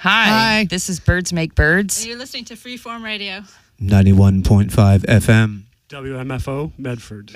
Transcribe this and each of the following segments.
Hi. This is Birds Make Birds. And you're listening to Freeform Radio. 91.5 FM. WMFO, Medford.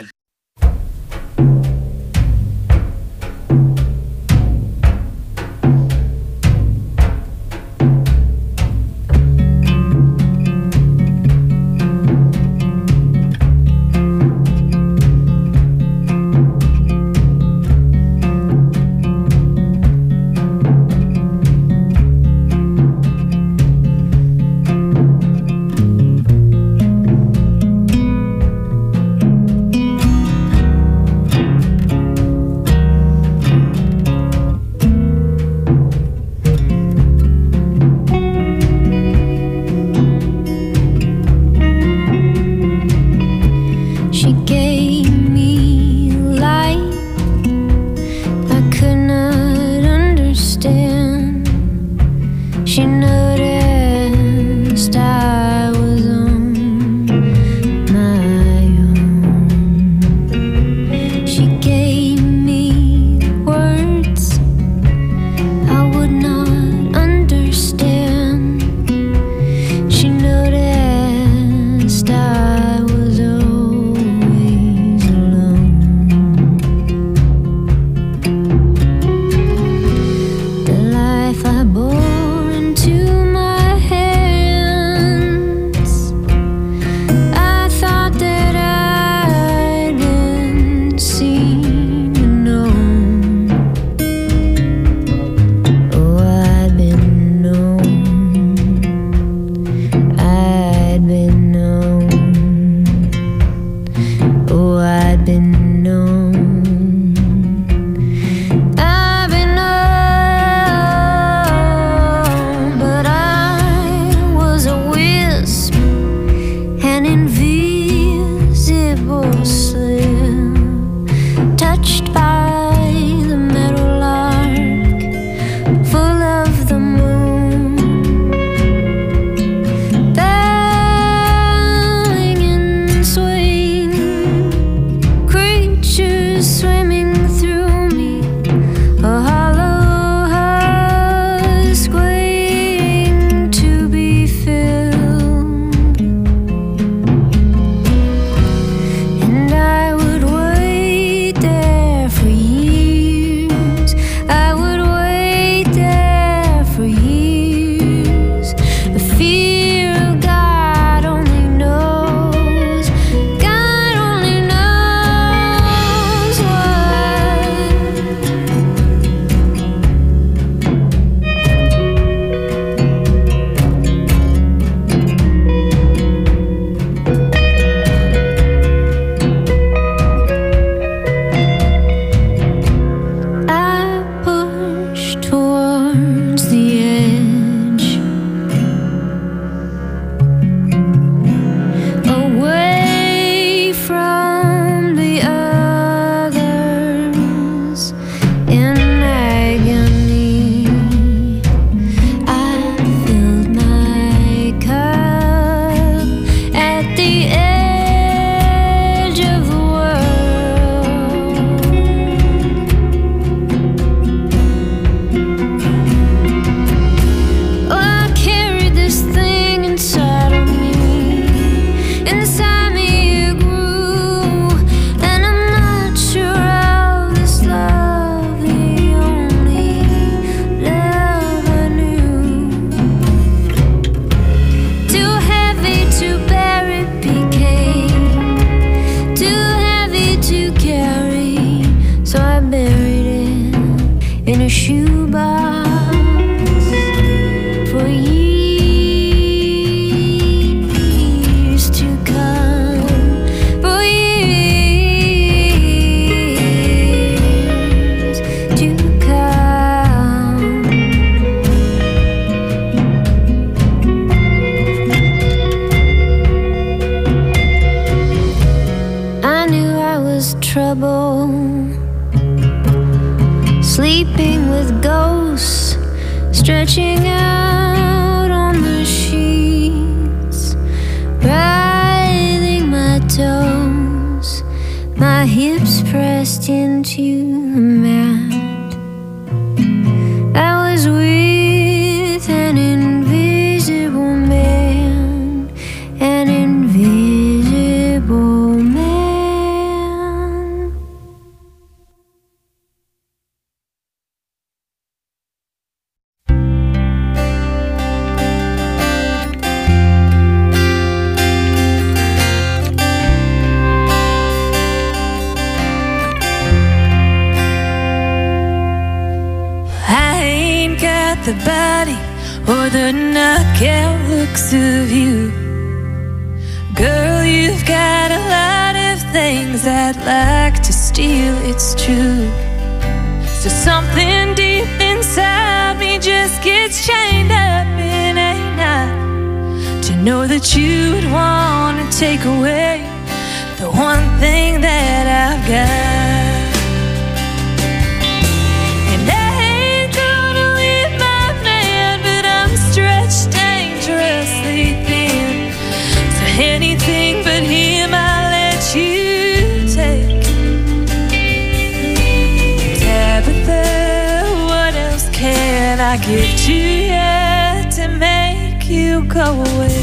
sleeping with ghosts stretching out on the sheets, writhing my toes, my hips pressed into the mat. I was with the body or the knockout looks of you. Girl, you've got a lot of things I'd like to steal, it's true. So something deep inside me just gets chained up in a knot, to know that you would want to take away the one thing that I've got. And I ain't gonna leave my man, but I'm stretched dangerously thin. So anything but him I'll let you take. Tabitha, what else can I give to you to make you go away?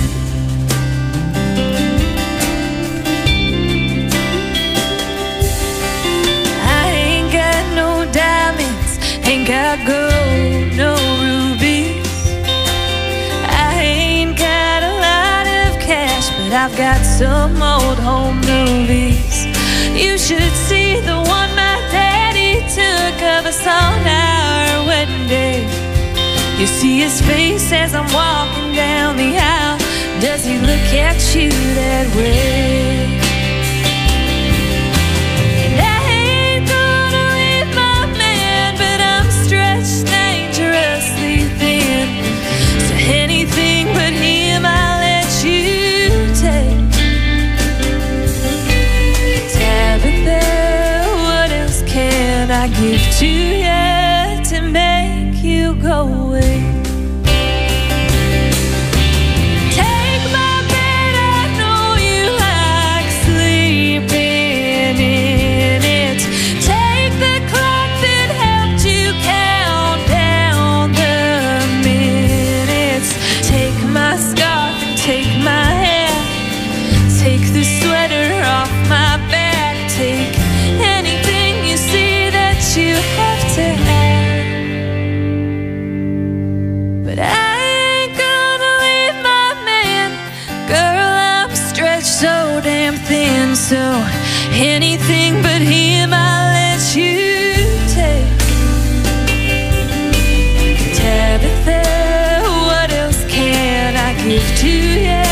Ain't got gold, no rubies. I ain't got a lot of cash, but I've got some old home movies. You should see the one my daddy took of us on our wedding day. You see his face as I'm walking down the aisle. Does he look at you that way? Dangerously thin. So anything but him I'll let you take. Tabitha, what else can I give to you to make you go away? Take my bed, I know you like sleeping in it. Take the clock that helped you count down the minutes. Take my scarf and take my hair. Take the sweater off my back. Take anything you see that you have to have. But I ain't gonna leave my man. Girl, I'm stretched so damn thin. So anything but him I'll let you take. Tabitha, what else can I give to you?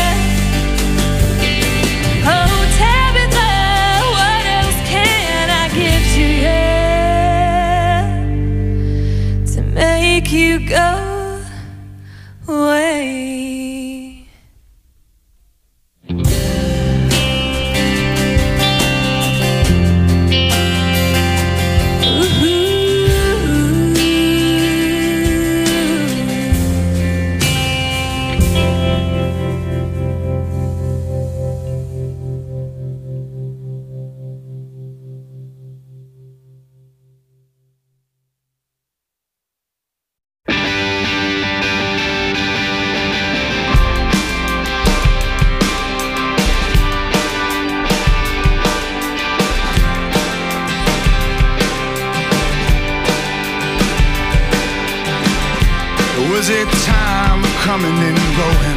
Oh, Tabitha, what else can I give to you to make you go away? Was it time of coming and going?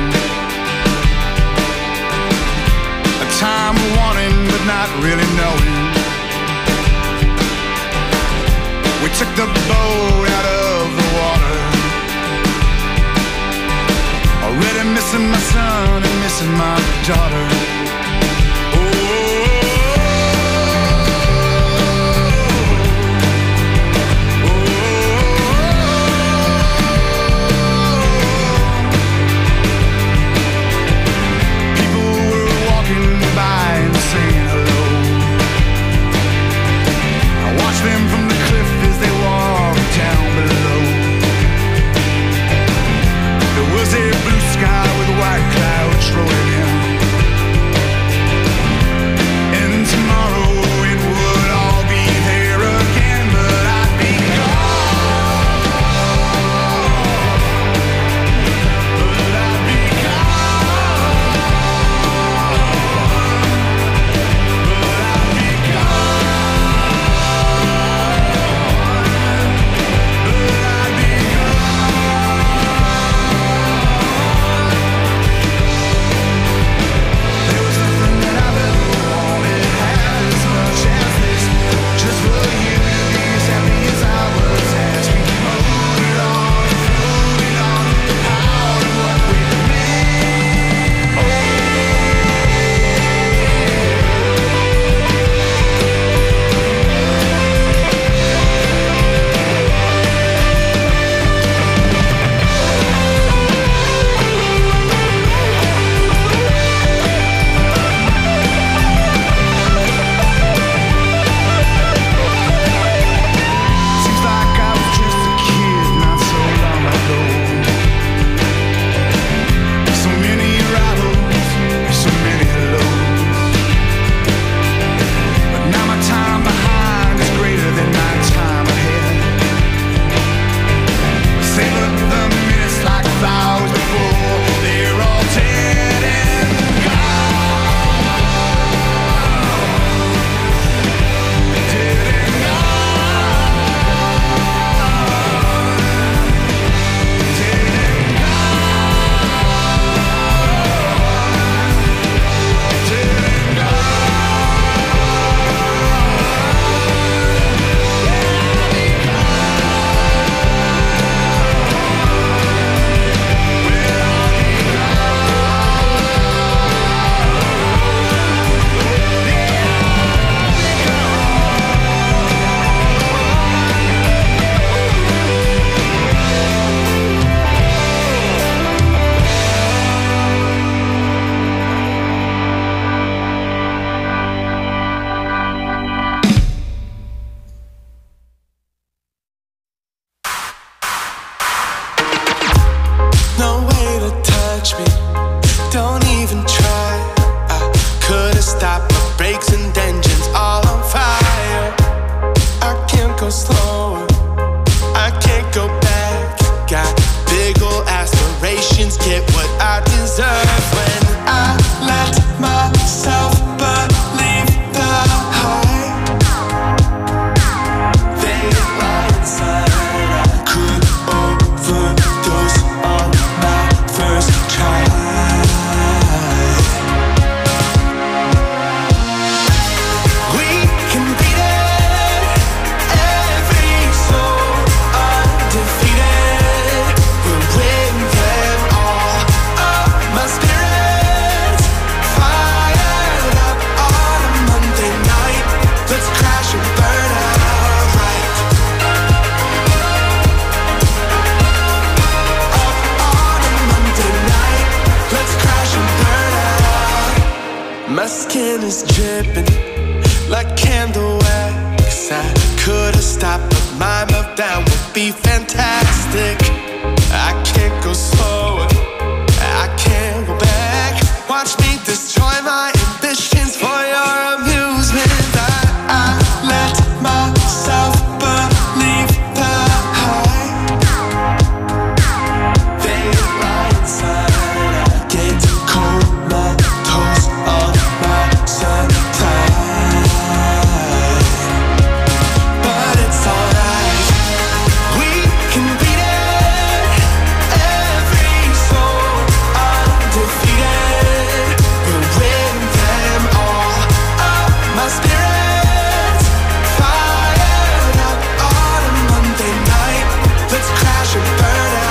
A time of wanting but not really knowing. We took the boat out of the water. Already missing my son and missing my daughter. Sky with white clouds rolling in. stop, but my meltdown would be fantastic. I can't go slow, I can't go back. Watch me destroy my ambitions for your amusement. I let myself believe the hype. They lie inside. I get comatose on my supply. But it's alright, we can beat it. Every soul undefeated. We'll win them all. Oh, my spirit's fired up on a Monday night. Let's crash and burn out.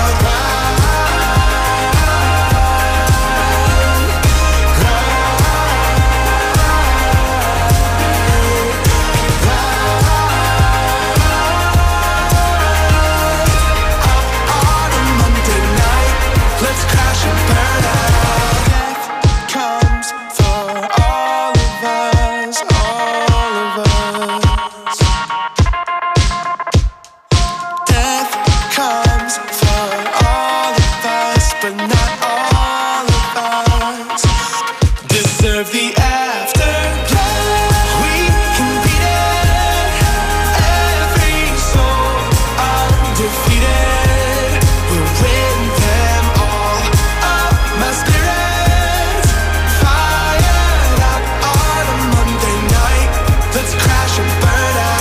On a Monday night, let's crash and burn out. Death comes for all of us, all of us. Death comes for all of us, but not all of us deserve the afterlife. We can beat it. Every soul undefeated. We'll win them all. Oh, my spirit's fired up on a Monday night. Let's crash and burn out.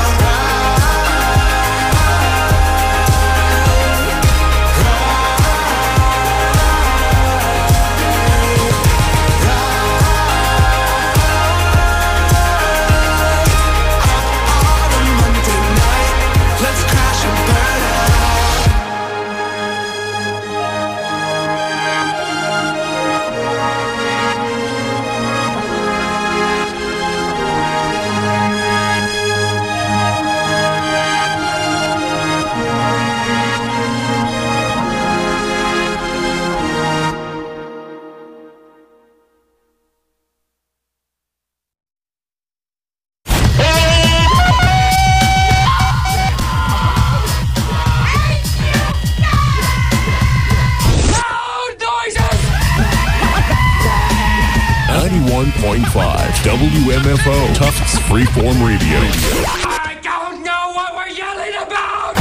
On a Monday night, let's crash and burn out. WMFO, Tufts Freeform Radio. I don't know what we're yelling about!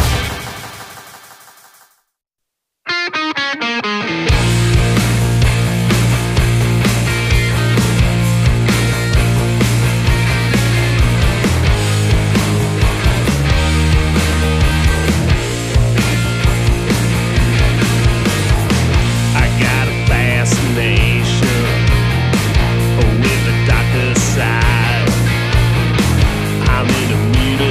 I got a fascination with the darker side. I'm in a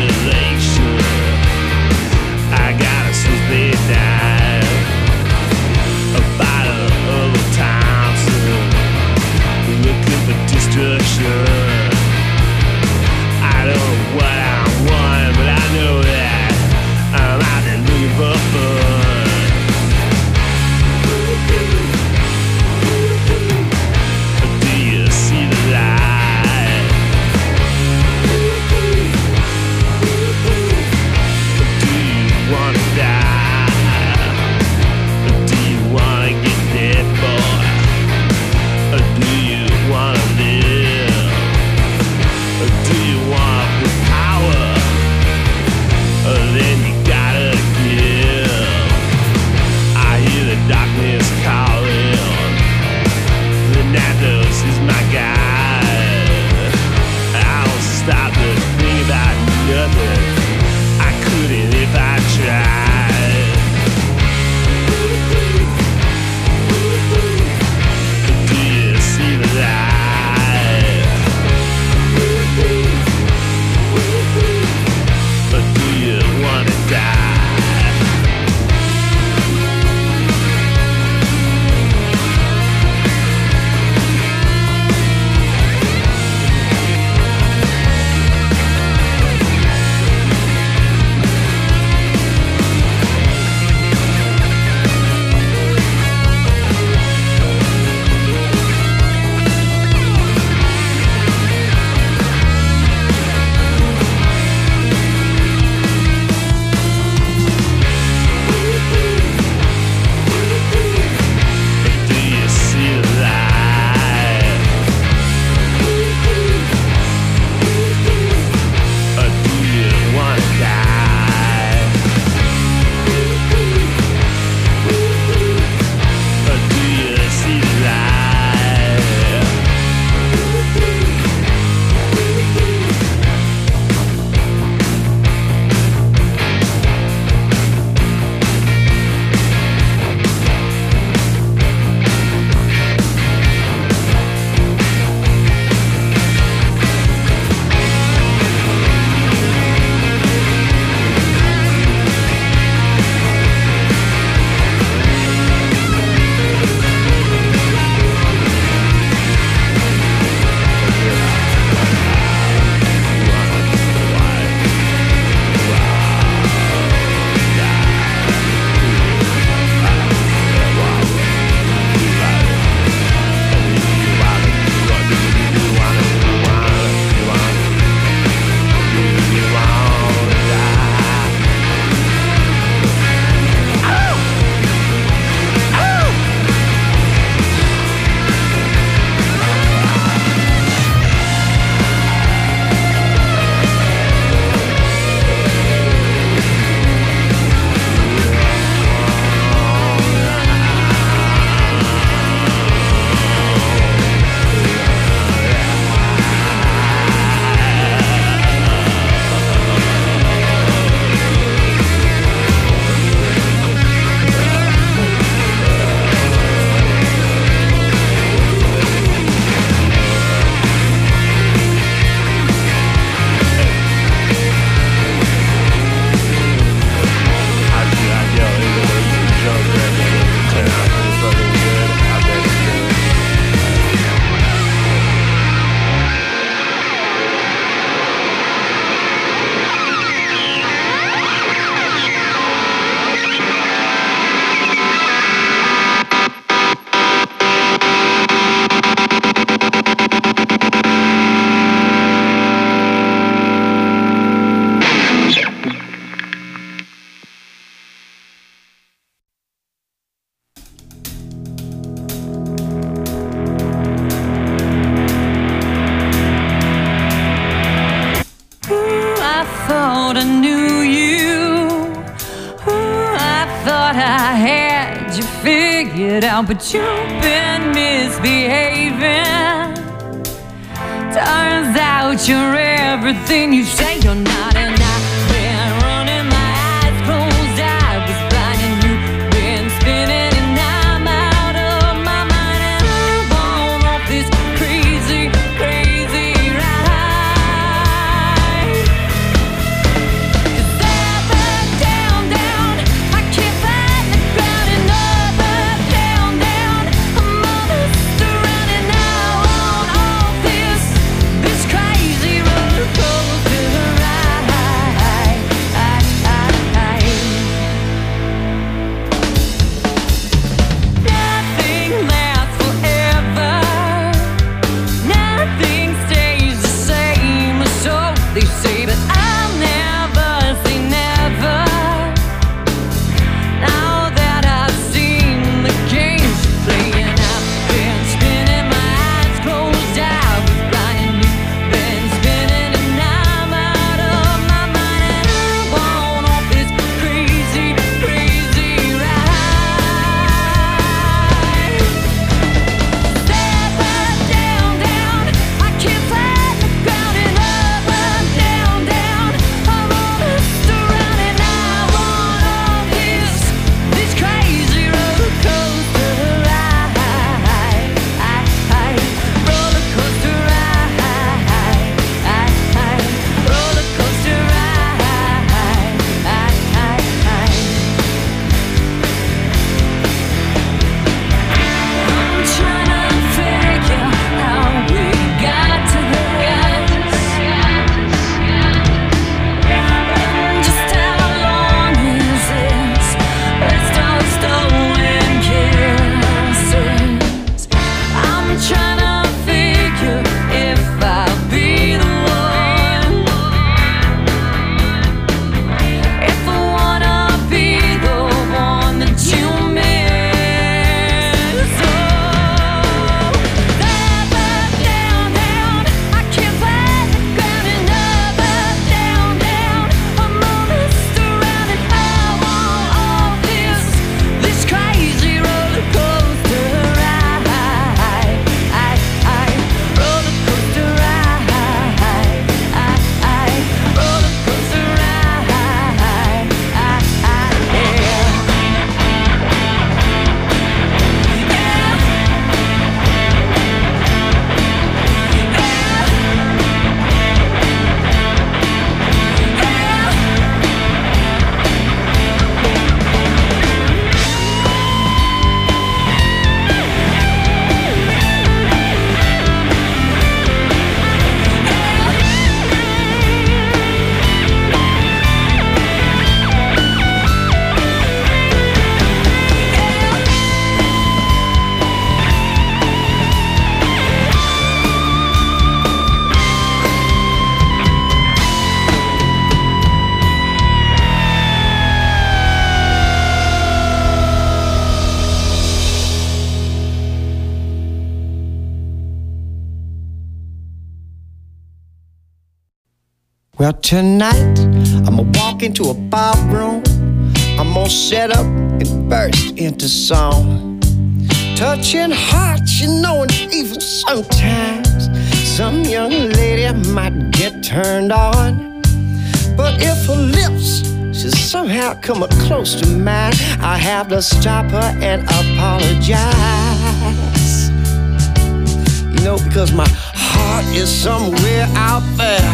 thought I knew you. Ooh, I thought I had you figured out, but you've been misbehaving. Turns out you're everything you say you're not, and I've been running my eyes closed. I was blind and you've been spinning, and I'm out of my mind, and I'm on off this crazy, crazy ride. 'Cause up, down, down, I can't find the ground, and up, down, down, I'm on this running now on off this crazy roller coaster ride. Nothing lasts forever. Nothing stays the same, so they say, but I'll never say never. Now that I've seen the games you play, and I've been spinning my eyes closed, I was blind and you've been spinning, and I'm out of my mind, and I'm on off this crazy, crazy ride. Up, down, down, I can't find the ground, and up, down, down, I'm on this around, and I'm on off this crazy roller coaster ride. Roller coaster ride. Roller coaster ride. I'm trying to figure how we got to this. Just how long is this? Let's start stolen kisses. I'm trying to figure if I'll be the one. If I wanna be the one that you miss. Oh, up, down, down, I can't find the ground, and up, down, down, I'm on this around, and I'm on off this crazy roller coaster ride. Roller coaster ride. Roller coaster ride. Well, tonight I'ma walk into a ballroom. I'm gonna set up and burst into song. Touching hearts, you know, and even sometimes some young lady might get turned on. But if her lips should somehow come up close to mine, I have to stop her and apologize. You know, because my heart is somewhere out there.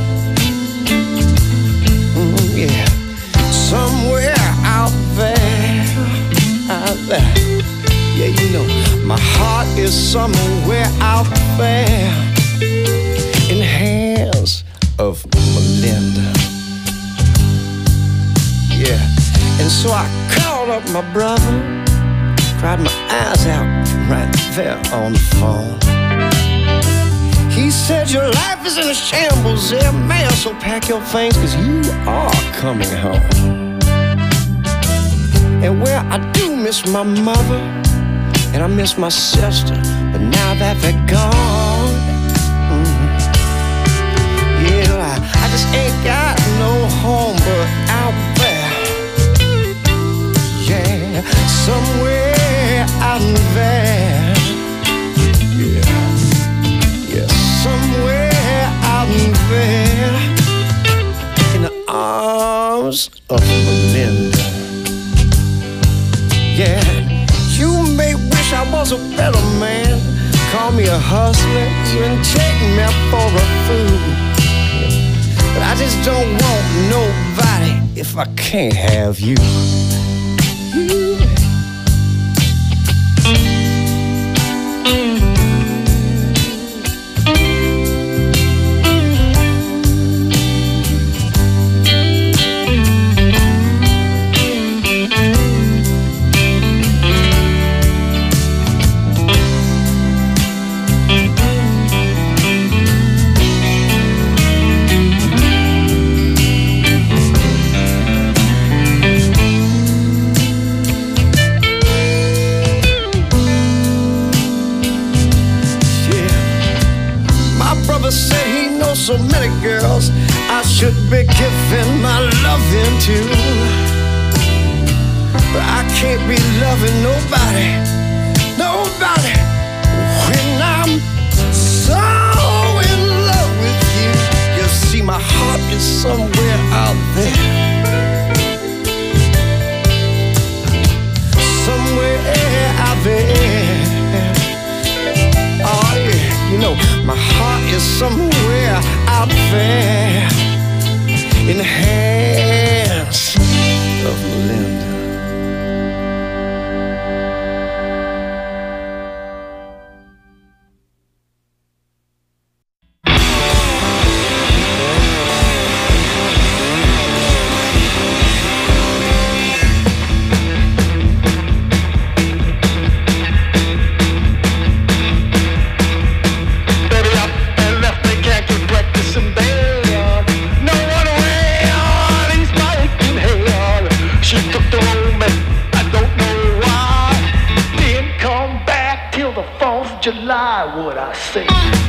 Yeah, somewhere out there, out there. Yeah, you know, my heart is somewhere out there in the hands of Melinda. Yeah, and so I called up my brother, cried my eyes out right there on the phone. He said, your life is in a shambles there, man, so pack your things, 'cause you are coming home. And where I do miss my mother, and I miss my sister, but now that they're gone, yeah, I just ain't got no home. arms of Melinda. Yeah, you may wish I was a better man, call me a hustler, even take me for a fool. But I just don't want nobody if I can't have you. Said he knows so many girls I should be giving my loving to, but I can't be loving nobody, nobody when I'm so in love with you. You see, my heart is somewhere out there, somewhere out there. Oh yeah, you know, my heart is somewhere out there in the hands of Melinda. July, would I say?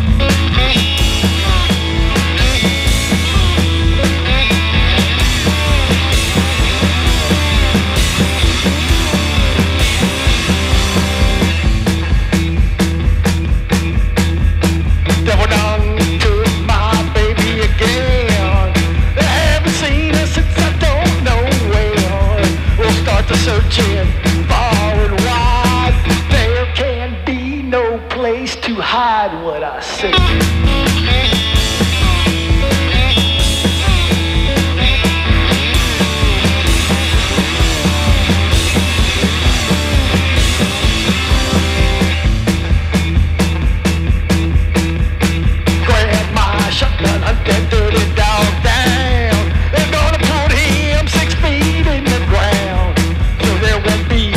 Devil done took my baby again. I haven't seen her since I don't know where. We'll start the searching far and wide. There can be no place to hide what I say. Grab my shotgun, hunt that dirty dog down. They're gonna put him 6 feet in the ground, so there won't be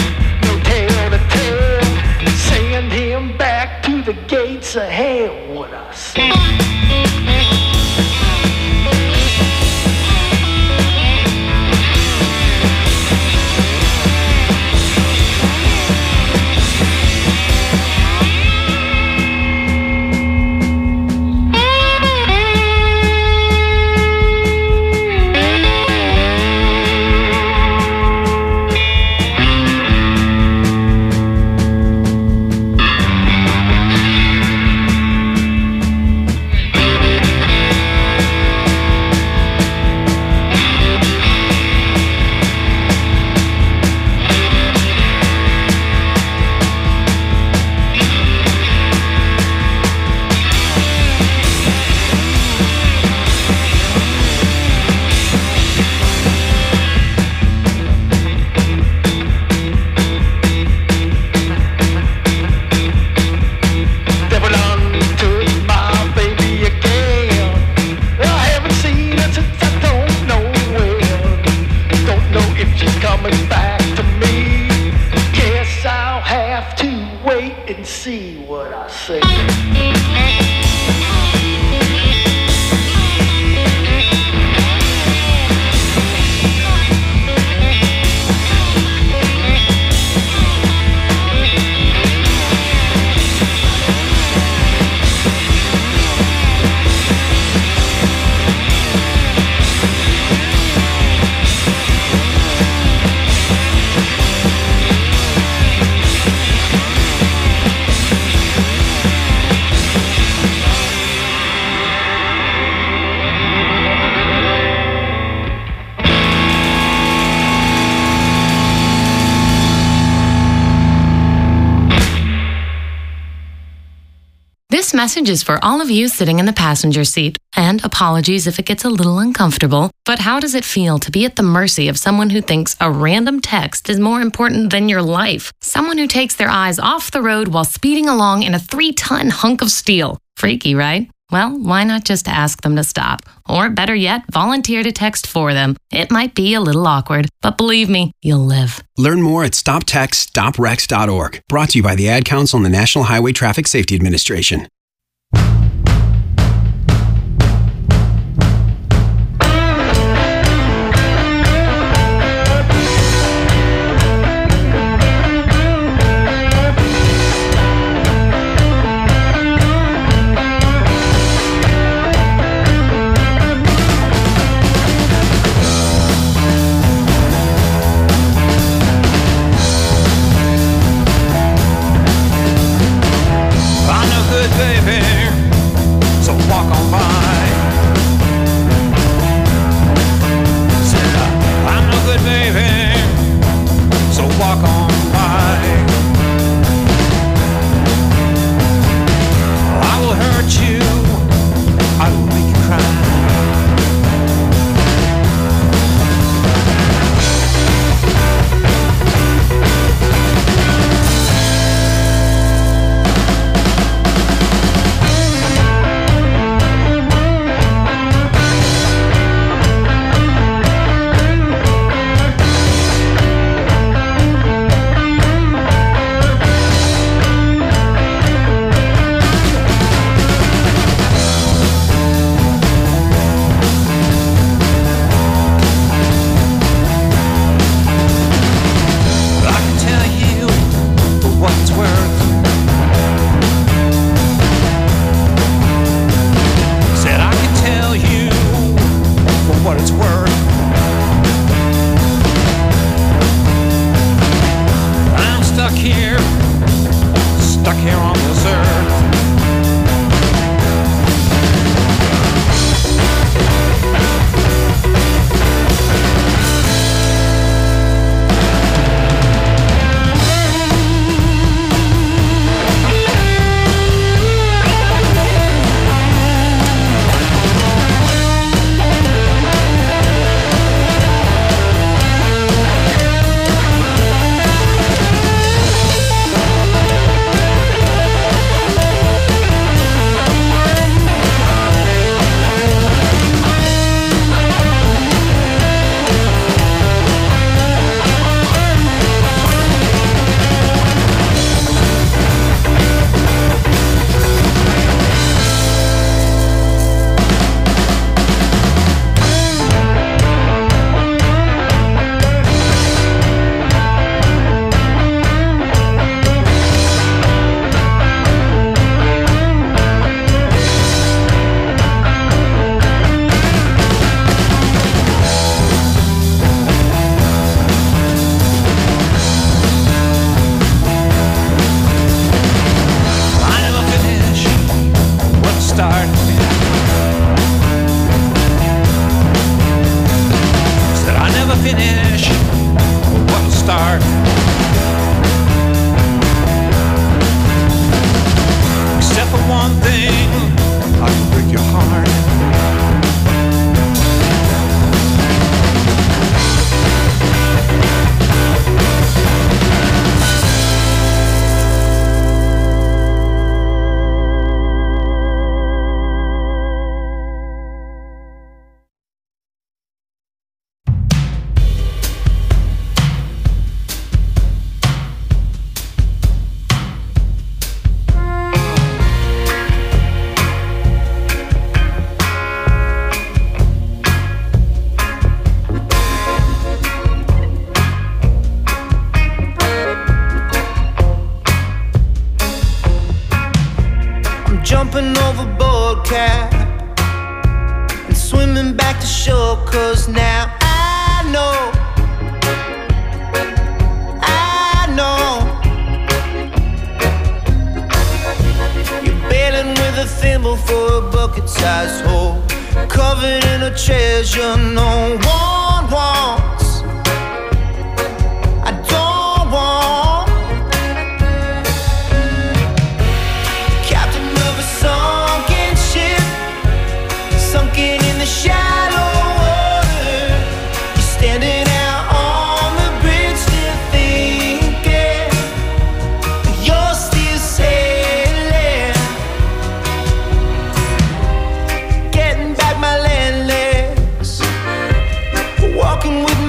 This message is for all of you sitting in the passenger seat. And apologies if it gets a little uncomfortable. But how does it feel to be at the mercy of someone who thinks a random text is more important than your life? Someone who takes their eyes off the road while speeding along in a 3-ton hunk of steel. Freaky, right? Well, why not just ask them to stop? Or better yet, volunteer to text for them. It might be a little awkward, but believe me, you'll live. Learn more at stoptextstoprex.org. Brought to you by the Ad Council and the National Highway Traffic Safety Administration. jumping overboard, cat, and swimming back to shore, 'cause now I know you're bailing with a thimble for a bucket-sized hole, covered in a treasure no one wants. I don't want the captain of a song.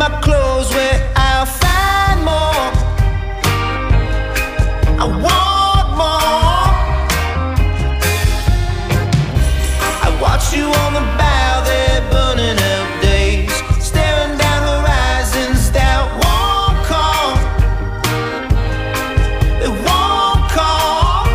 my clothes where I'll find more. I want more. I watch you on the bow there, burning out days, staring down horizons that won't come. They won't come.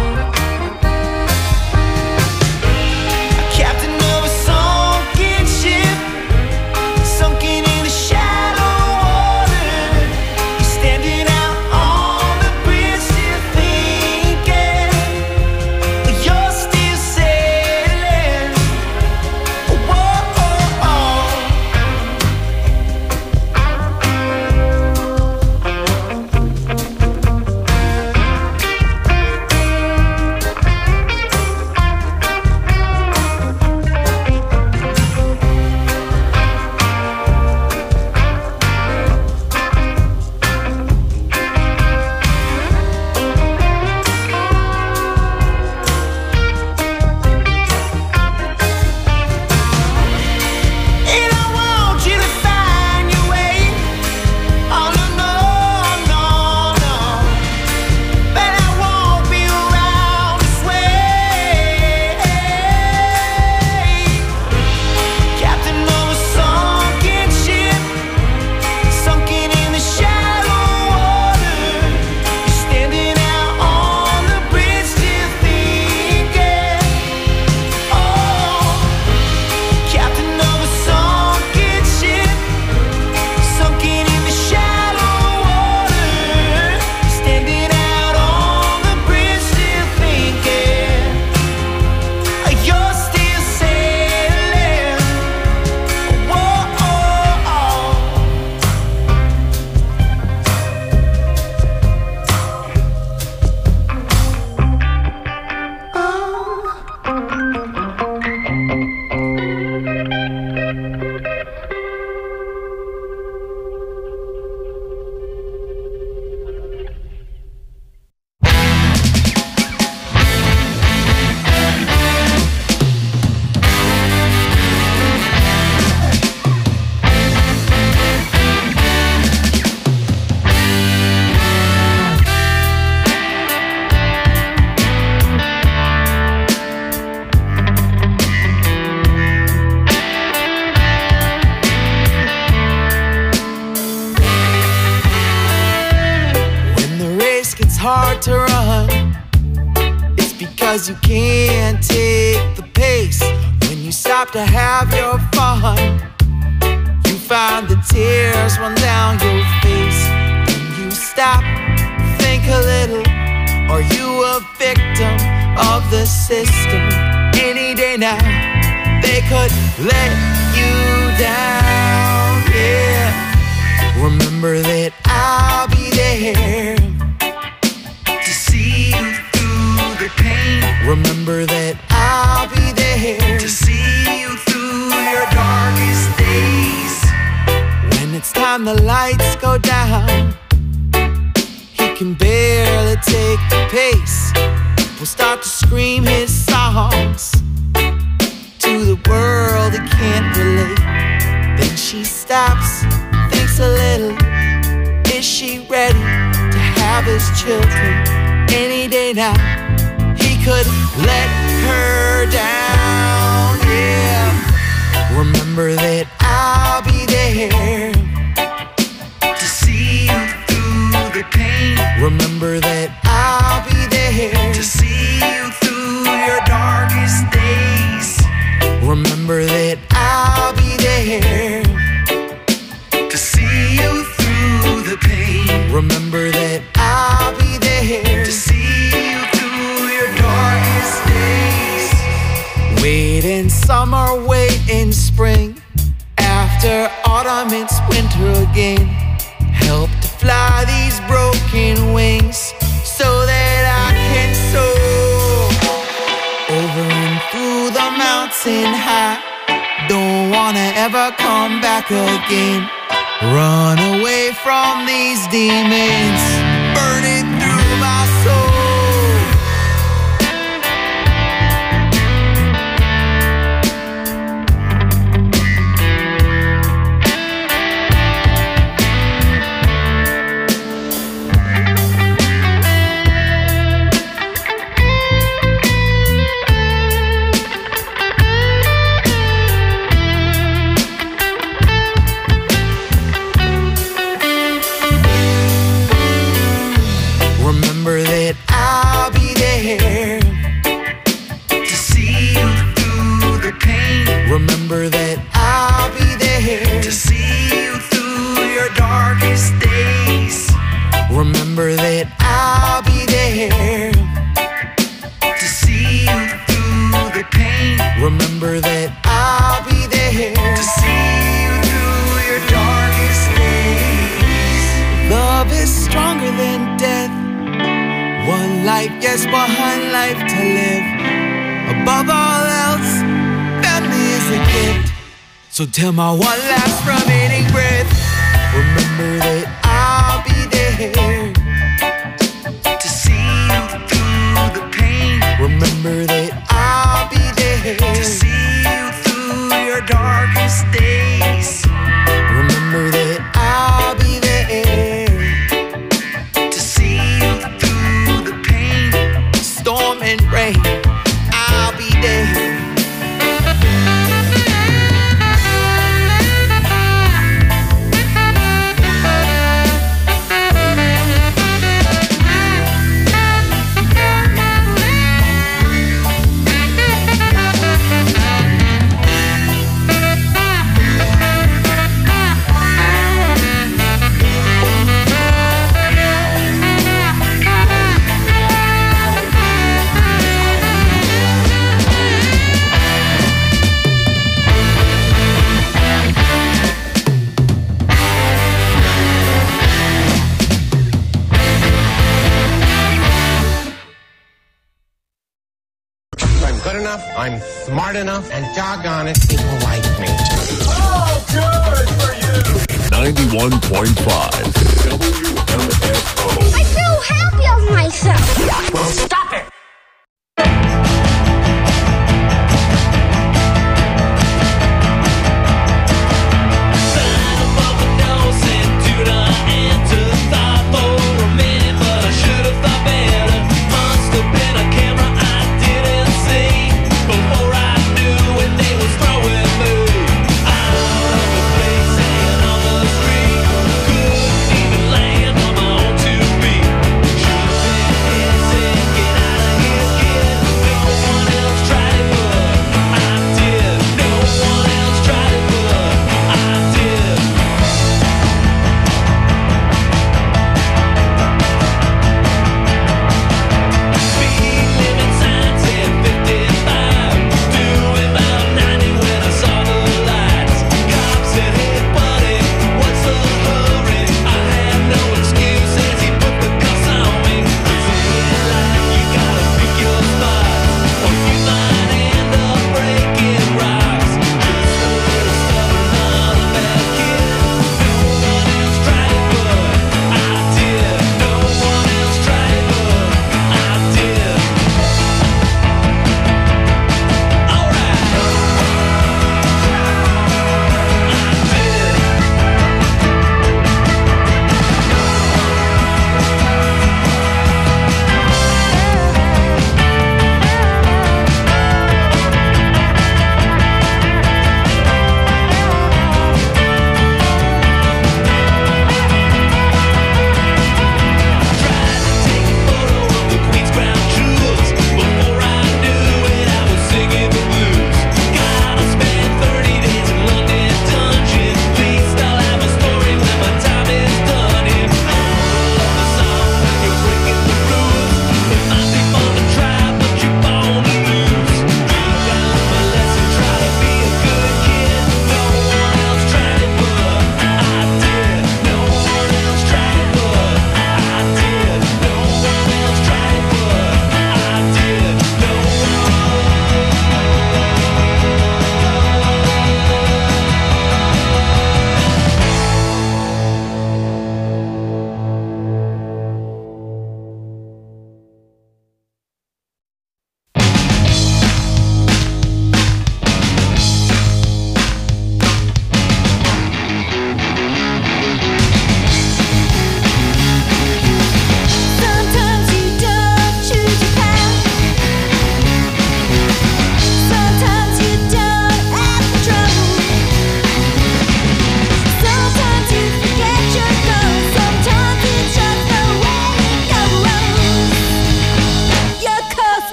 A captain of a sunken ship, sunken in the shallow water. You're standing out on the bridge, still thinking you're still sailing. Whoa, oh, oh. And I want you to find your way. Oh no, no, no, no. But I won't be around this way. Captain of a sunken ship, sunken in the shallow water. You're standing out on the bridge, still thinking. Oh, captain of a sunken ship, sunken in the shallow water. Standing out on the bridge, still thinking you're still sailing. Whoa, oh, oh. When the race gets hard to run, it's because you can't take the pace. When you stop to have your fun, you find the tears run down your face. When you stop, think a little. Are you a victim of the system? Any day now, they could let you down, yeah. Remember that I'll be there to see you through the pain. Remember that I'll be there to see you through your darkest days. When it's time the lights go down, he can barely take the pace. We'll start to scream his songs to the world that can't relate. Then she stops, thinks a little. Is she ready to have his children? Any day now, he could let her down, yeah. Remember that I'll be there to see you through the pain. Remember that I'll be there to see you through your darkest days. Remember that I'll be there to see you through the pain. Remember that I'll be there to see you through your darkest days. Wait in summer, wait in spring. After autumn, it's winter again. Help to fly these broken wings so that I can soar over and through the mountain high. Don't wanna ever come back again. Run away from these demons burning through my soul. life, yes, one life to live. Above all else, family is a gift. So till my one last remaining breath, remember that I'll be there to see you through the pain. Remember that I'll be there to see you through your darkest days. Remember that I'll be there to see you through the pain, storm and rain. I'll be there. Good enough, I'm smart enough, and doggone it, people like me. Oh, good for you! 91.5 WMFO. I feel happy of myself. Well, stop it! Couldn't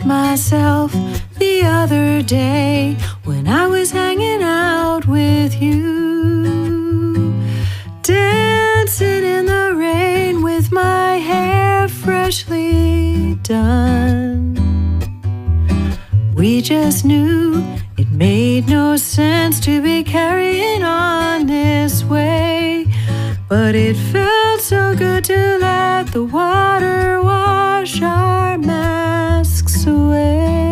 met myself the other day when I was hanging out with you, dancing in the rain with my hair freshly done. We just knew it made no sense to be carrying on this way, but it felt so good to let the water wash our masks away.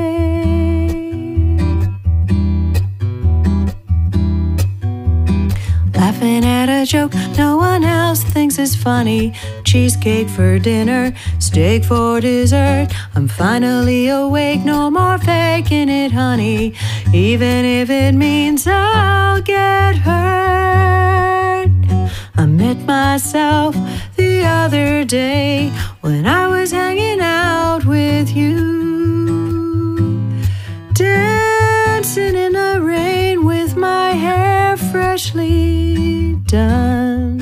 Laughing at a joke no one else thinks is funny. Cheesecake for dinner, steak for dessert. I'm finally awake, no more faking it, honey, even if it means I'll get hurt. I met myself the other day when I was hanging out with you, dancing in the rain with my hair freshly done.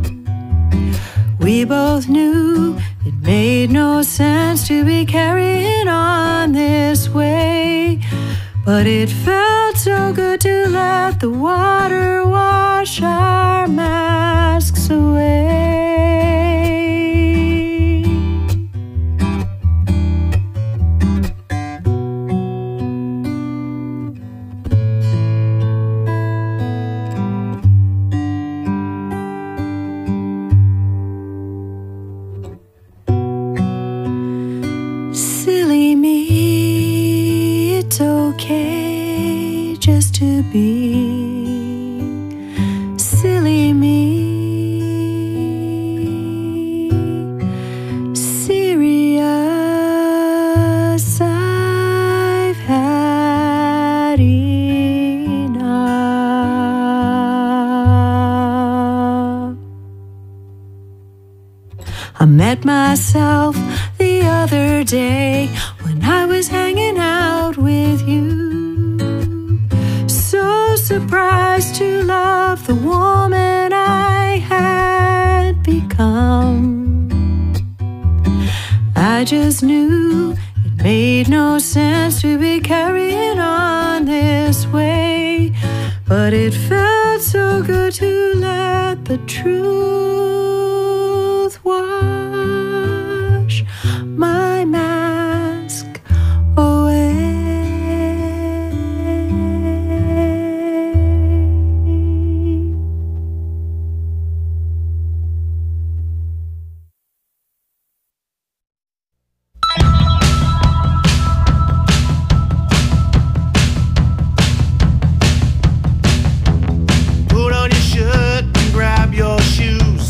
We both knew it made no sense to be carrying on this way, but it felt so good to let the water wash our masks away. Silly me, it's okay just to be silly me. Serious, I've had enough. I met myself the other day when I was hanging out with you, so surprised to love the woman I had become. I just knew it made no sense to be carrying on this way, but it felt so good to let the truth wash my mask away. Put on your shirt and grab your shoes.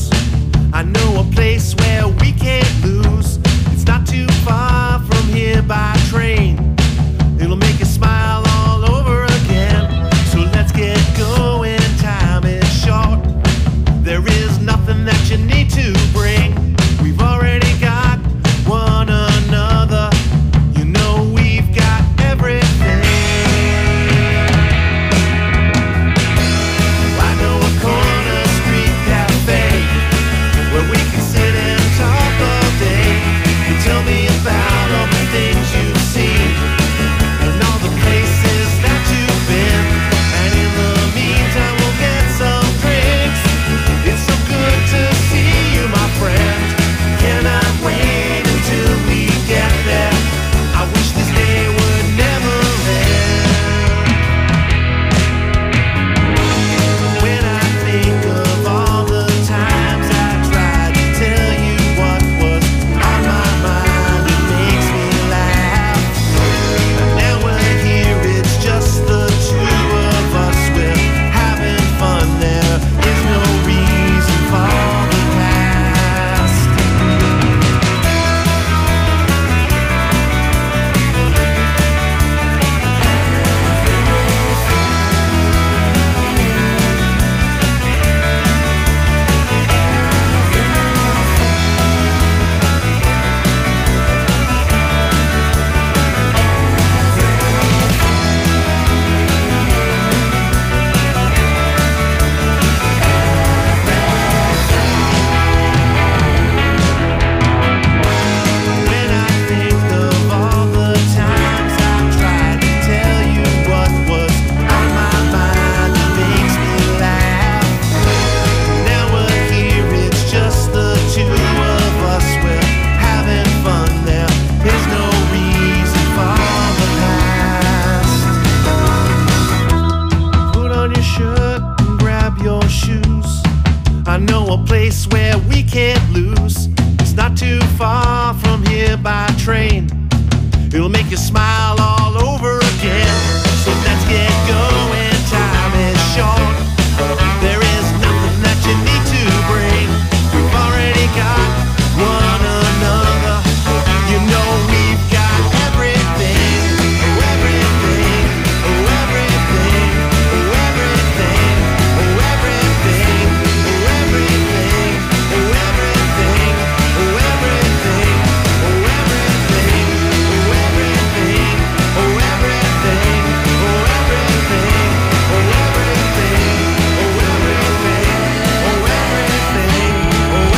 train. It'll make you smile all over again. So let's get going, time is short. There is nothing that you need to bring. We've already got one another. You know we've got everything. Oh, everything. Oh, everything. Oh, everything. Oh, everything. Oh, everything. Oh, everything. Oh, everything. Oh, everything. Oh, everything. Oh, everything. Oh, everything. Oh, everything. Oh, everything. Oh, everything. Oh,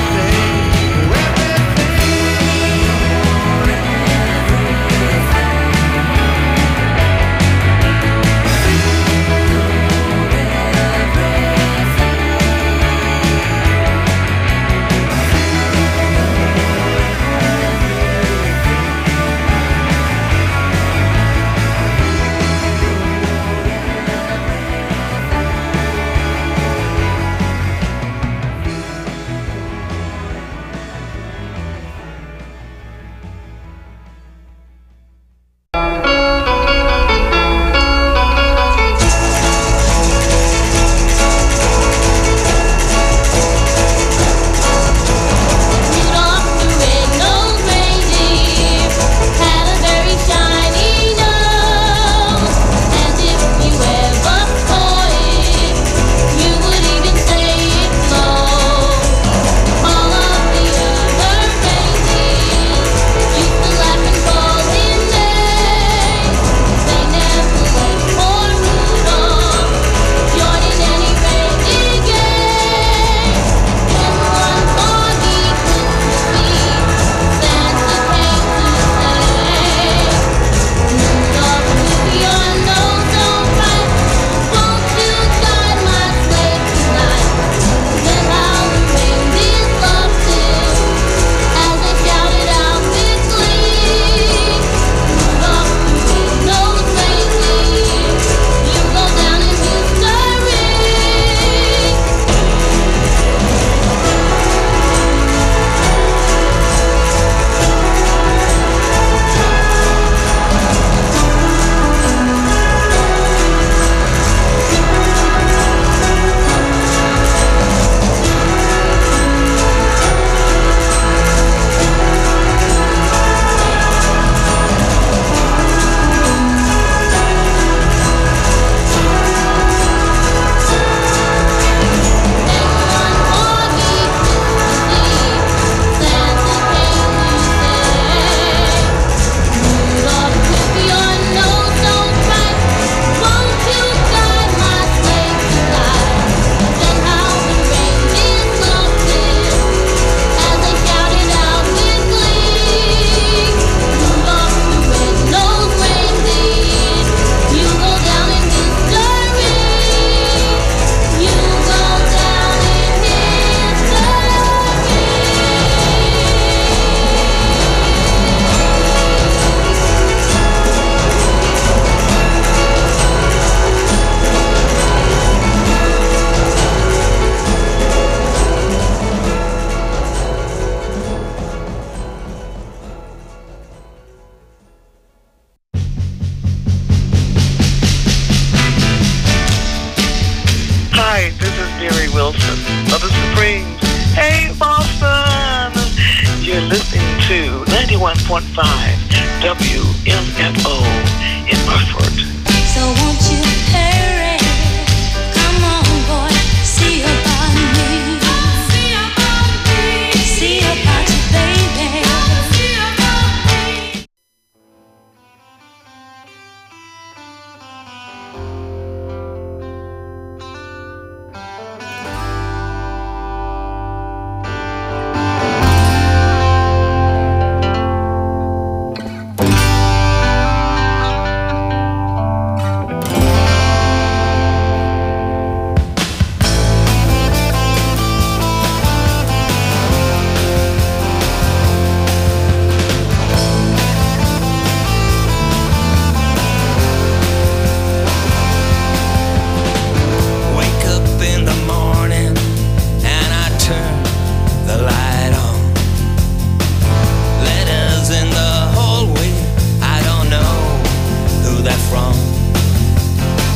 Hi, this is Mary Wilson of the Supremes. Hey, Boston! You're listening to 91.5 WMFO in Hartford. So won't you